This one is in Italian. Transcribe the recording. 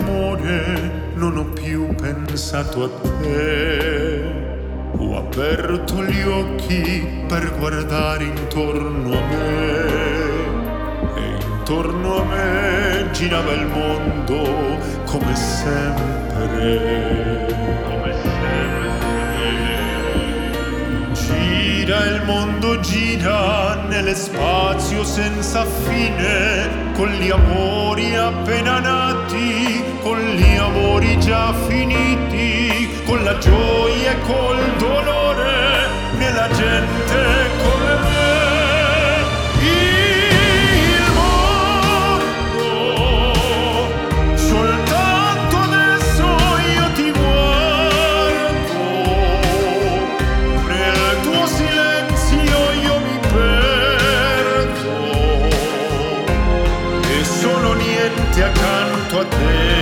amore non ho più pensato a te. Ho aperto gli occhi per guardare intorno a me e intorno a me girava il mondo come sempre. Come sempre. Gira il mondo, gira nello spazio senza fine, con gli amori appena nati, con gli amori già finiti, con la gioia e col dolore nella gente come me. Il mondo, soltanto adesso io ti guardo, nel tuo silenzio io mi perdo e sono niente accanto a te.